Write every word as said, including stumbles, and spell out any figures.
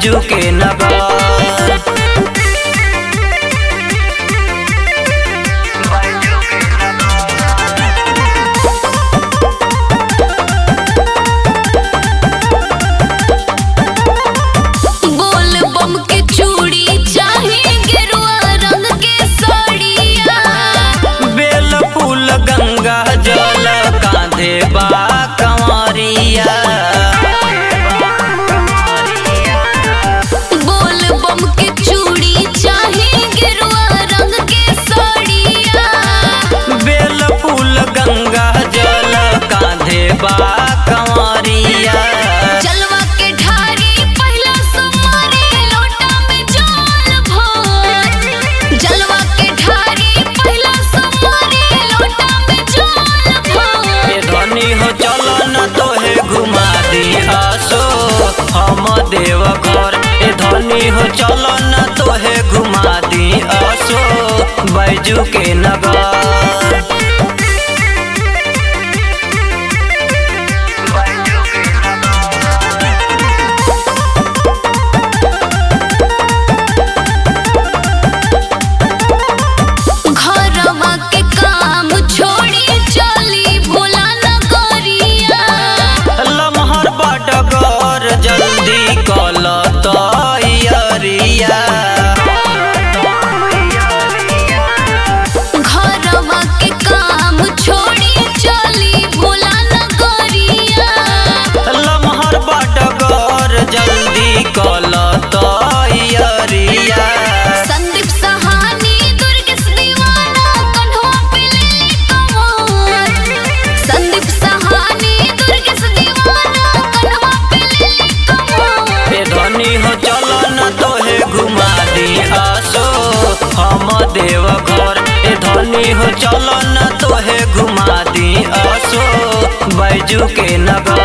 बैजू के नगर। बोल बम के चूड़ी चाहे गेरुआ रंग के साड़िया, बेल फूल गंगा जल कांधे बा कंवरिया। बोल बम के चूड़ी चाहे गेरुआ रंग के साड़िया, बेल फूल गंगा जल कांधे बा कंवरिया। जलवा के ढारी पहला सुमारी लोटा में जल भर, जलवा के ढारी पहला सुमारी लोटा में जल भर। ए धनी हो चलो न तोहे घुमा दी आसो हम देव घर। ए धनी हो चलो न तोहे घुमा दी आसो बैजू के नगर। घरवा के काम छोड़ी चली भोला नगरिया, लमहर बटगर जल्दी कल तैयारिया। घरवा के काम छोड़ी चली भोला नगरिया, लमहर बटगर जल्दी कल तैयारिया। संदीप सहानी दुर्गेश दीवाना कन्हवा पे ले कमर, संदीप सहानी दुर्गेश दीवाना कन्हवा पे ले कमर। ए धनी हो चलो न तोहे घुमा दी आसो हम देव घर। ए धनी हो चलो न तोहे घुमा दी आसो बैजू के नगर।